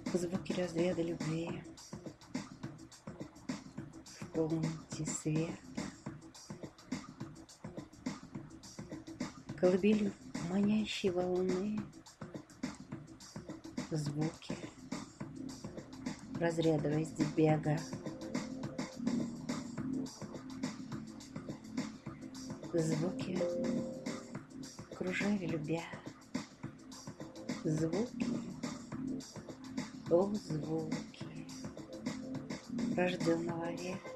Звуки разряда любви в комнате света, колыбелью манящей волны, звуки разряда вездебега, звуки кружая любя, звуки, о звуки рожденного ветра,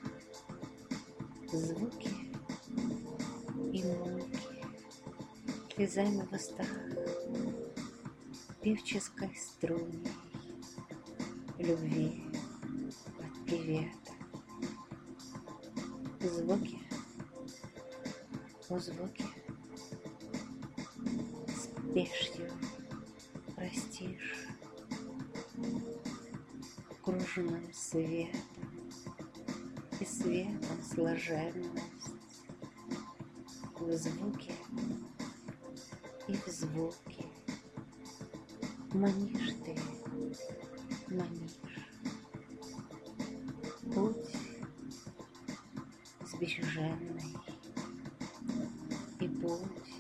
звуки и муки, слезами в устах, певческой струней любви от привета, звуки, о звуки, спешью простишь кружным светом и светом сложенность в звуке и в звуке. Манишь ты, манишь путь сбереженный и путь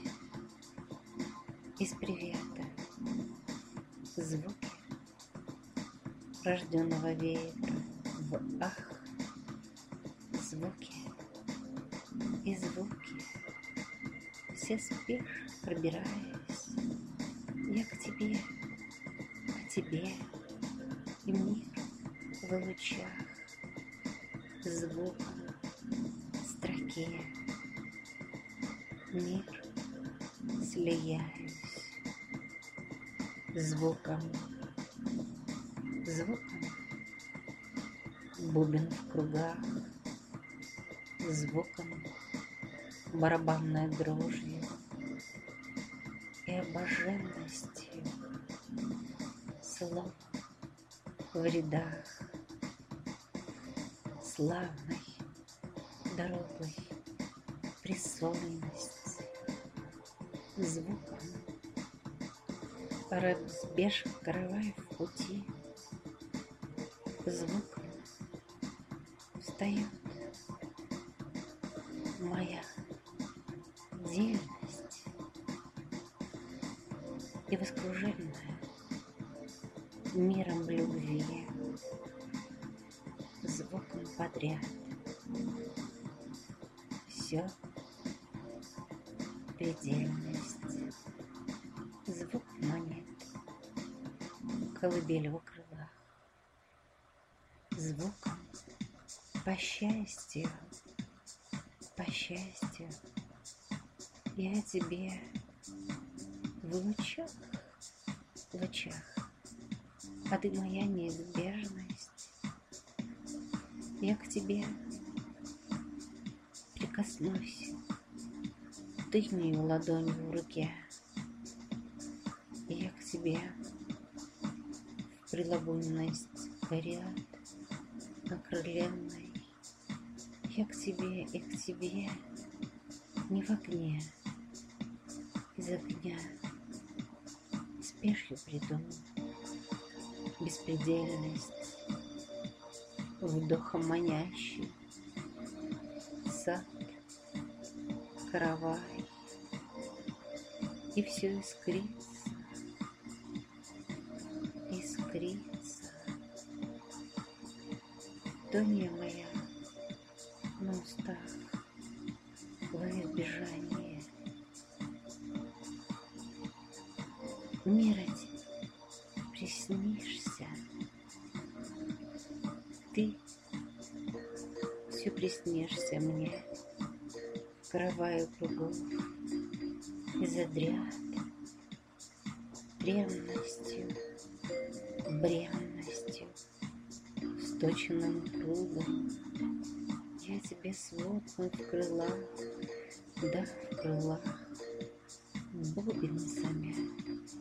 из привета, звуки рожденного ветра в ах, звуки и звуки, все спишь, пробираясь, я к тебе, к тебе, и мир в лучах, звуком строке, мир слияюсь, звуком, звуком, бубен в кругах, звуком, барабанной дрожью и обоженностью слов в рядах, славной дорогой присольность, звуком разбежек каравай в пути, звуком встает моя дельность и воскруженная миром любви, звуком подряд все предельность, звук монет, колыбель в крылах, звуком по счастью, я тебе в лучах, а ты моя неизбежность, я к тебе прикоснусь, ты мою ладонь в руке, я к тебе в преломленность горят окрыленной, я к тебе и к тебе не в окне, из огня спешью приду, беспредельность вдохом манящий, сад, каравай, и все искрится, тония моя на устах во избежание мира приснишься, ты все приснишься мне, караваю кругов и задряд, ревностью, бревностью, сточенным кругом, я тебе сводком в крылах, да в крылах, бубен замят,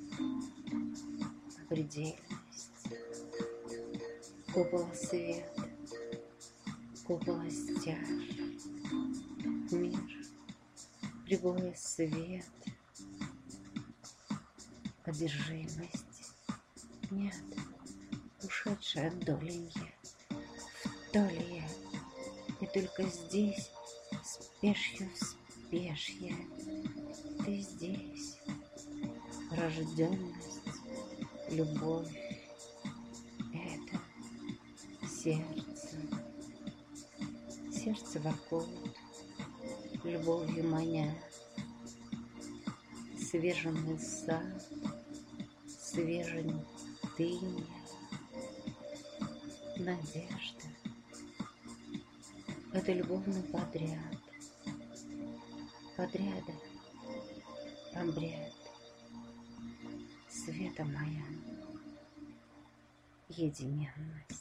предельность, купола свет, купола стяж, мир, прибоя свет, одержимость, нет, ушедшая доленье, в толе, и только здесь спешью спешье, ты здесь, рожденность, любовь, это сердце воркует, любовью маня, свежий сад, свежень дыня, надежда. Это любовный подряд, подряда, обряд, света моя, единенность.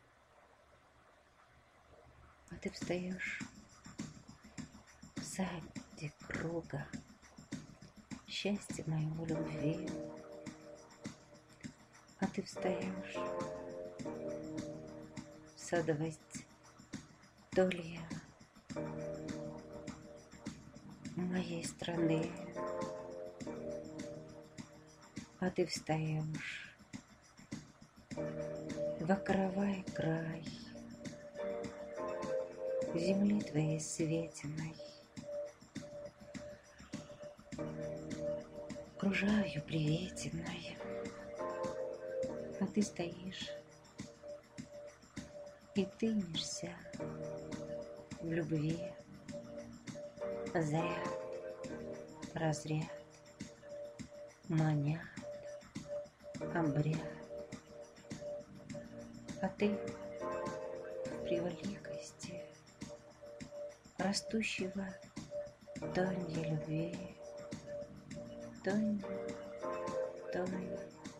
А ты встаешь в саде круга, счастье моего любви. А ты встаешь в садовость толья моей страны. А ты встаешь в окровавый край земли твоей светиной, кружаю приветиной. А ты стоишь и тынешься в любви, заряд, разряд, манят, обряд. А ты в превеликости растущего тонья любви, тонь, тонь,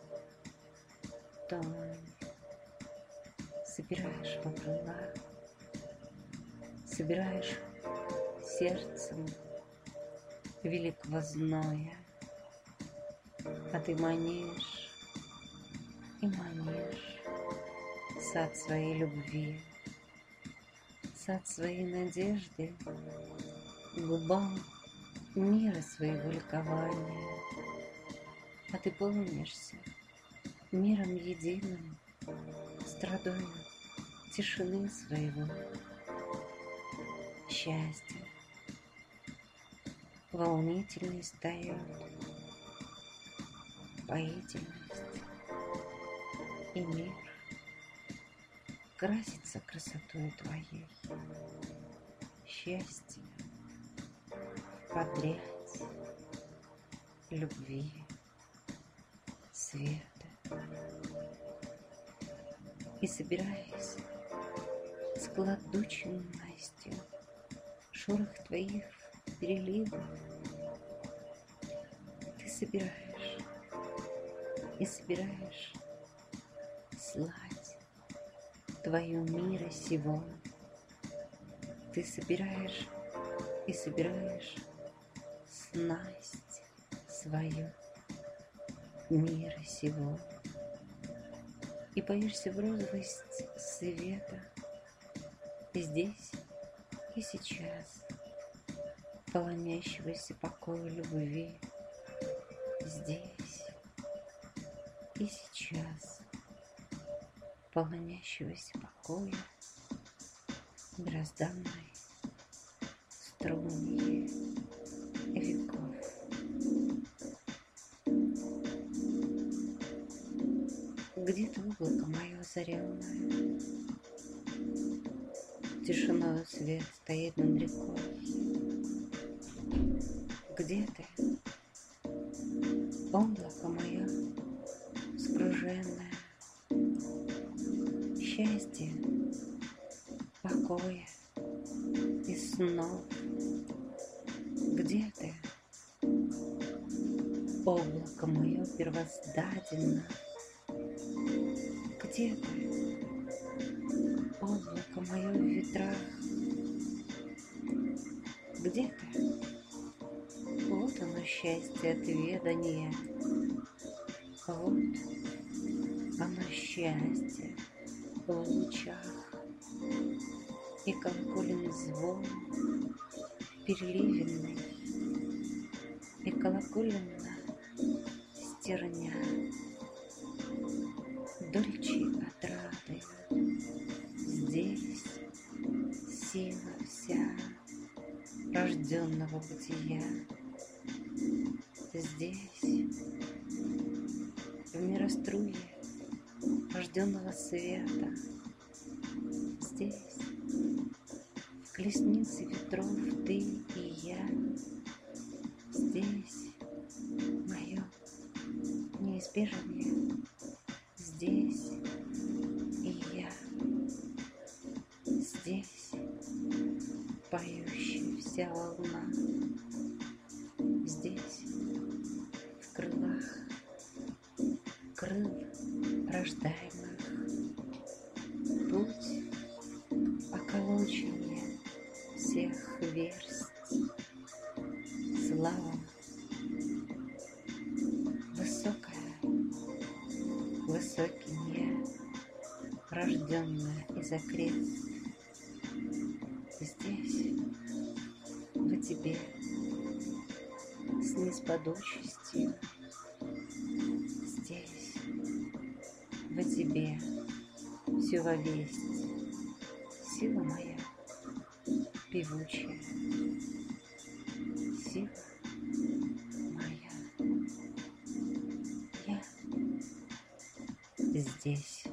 тонь, собираешь во крыла, собираешь сердцем великого зноя, а ты манишь и манишь сад своей любви, сад своей надежды, губам мира своего ликования. А ты полнишься миром единым, страдою тишины своего счастья. Волнительный стает воительность, и мир красится красотой твоей. Счастье подрять любви, света. И собираясь с кладученностью шорох твоих переливов, ты собираешь и собираешь сладь твою мира сего. Ты собираешь и собираешь снасть свою мира сего. И поишься в розовость света здесь и сейчас, полонящегося покоя любви здесь и сейчас, полонящегося покоя гражданной струньи веков. Где-то облако мое озаренное, тишиною свет стоит над рекой. Где ты, облако мое скруженное, счастье, покоя и снов? Где ты, облако мое первоздательно? Где ты, облако мое в ветрах? Где ты? Вот оно счастье отведания. Вот оно счастье в лучах. И колоколен звон переливенный, и колоколена стерня, дольче отра. рожденного бытия. Здесь, в мироструе рожденного света, здесь, в колеснице ветров ты и я, здесь мое неизбежное, здесь и я, здесь поющаяся волна, здесь в крылах крыл рождаемых путь околочения всех верст, слава высокая, высокие, рожденная из окрест. Здесь, в тебе, с несподучестью, здесь, в тебе, все во весть, сила моя певучая, сила моя, я здесь.